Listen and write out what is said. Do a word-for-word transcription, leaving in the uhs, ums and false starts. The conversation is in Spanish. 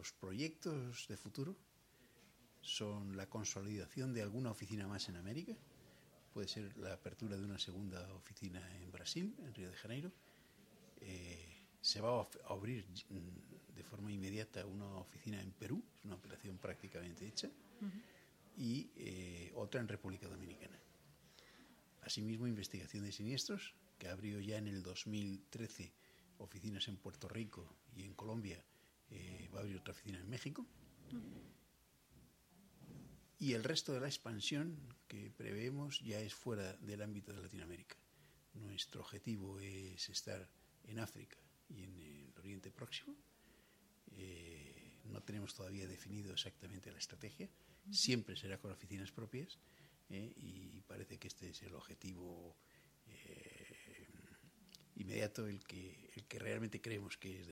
los proyectos de futuro son la consolidación de alguna oficina más en América, puede ser la apertura de una segunda oficina en Brasil, en Río de Janeiro. Eh, se va a abrir de forma inmediata una oficina en Perú, es una operación prácticamente hecha, uh-huh. y eh, otra en República Dominicana. Asimismo, investigación de siniestros, que abrió ya en el dos mil trece oficinas en Puerto Rico y en Colombia, eh, va a abrir otra oficina en México. Uh-huh. Y el resto de la expansión que preveemos ya es fuera del ámbito de Latinoamérica. Nuestro objetivo es estar en África y en el Oriente Próximo. Eh, no tenemos todavía definido exactamente la estrategia. Siempre será con oficinas propias, eh, y parece que este es el objetivo eh, inmediato, el que, el que realmente creemos que es